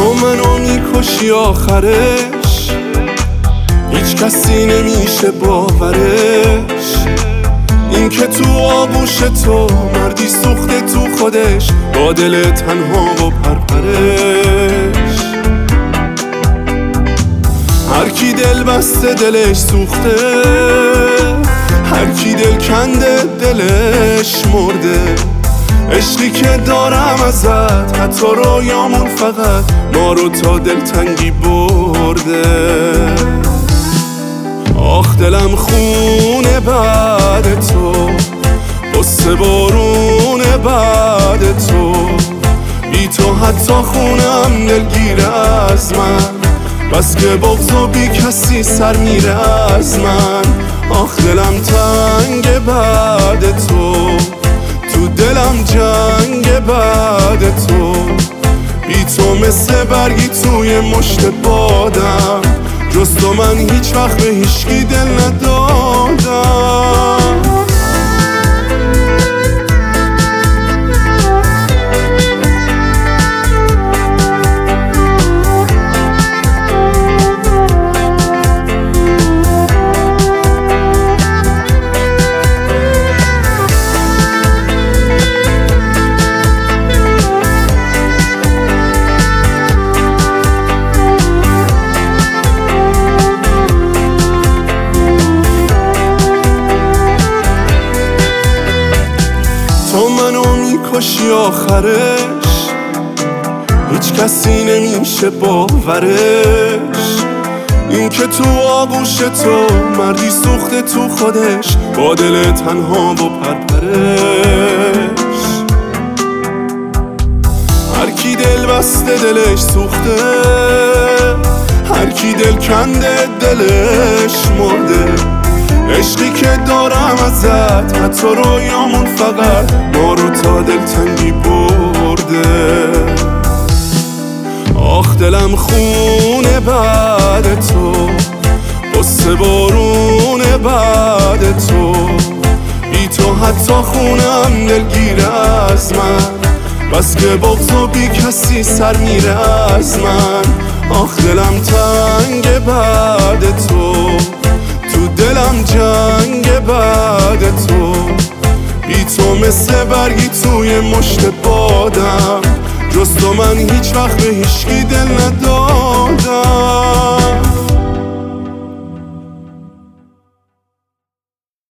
تو منو میکشی آخرش، هیچ کسی نمیشه باورش. این که تو آغوش تو مردی سوخته تو خودش، با دل تنها و پرپرش. هر کی دل بسته دلش سوخته، هر کی دل کنده دلش مرده. عشقی که دارم ازت حتی رویامون فقط ما رو تا دلتنگی برده. آخ دلم خونه بعد تو، قصه بارونه بعد تو. بی تو حتی خونم دلگیره از من، بس که بغض و بی کسی سر میره از من. آخ دلم تنگ بعد تو، تو دلم جنگ بعد تو. بی تو مثل برگی توی مشت بادم، جز تو من هیچ وقت به هیچکی دل ندادم. تو منو میکشی آخرش، هیچ کسی نمیشه باورش. این که تو آغوش تو مردی سوخته تو خودش، با دل تنها و پرپرش. هر کی دل بسته دلش سوخته، هر کی دل کنده دلش مرده. عشقی که دارم ازت حتی رویامون فقط ما رو تا دلتنگی برده. آخ دلم خونه بعد تو، قصه بارونه بعد تو. بی تو حتی خونم دلگیره از من، بس که بغض و بی کسی سر میره از من. آخ دلم تنگ بعد تو، تو دلم جنگ بعد تو. بی تو مثل برگی توی مشت بادم، جز تو من هیچ وقت به هیچکی دل ندادم.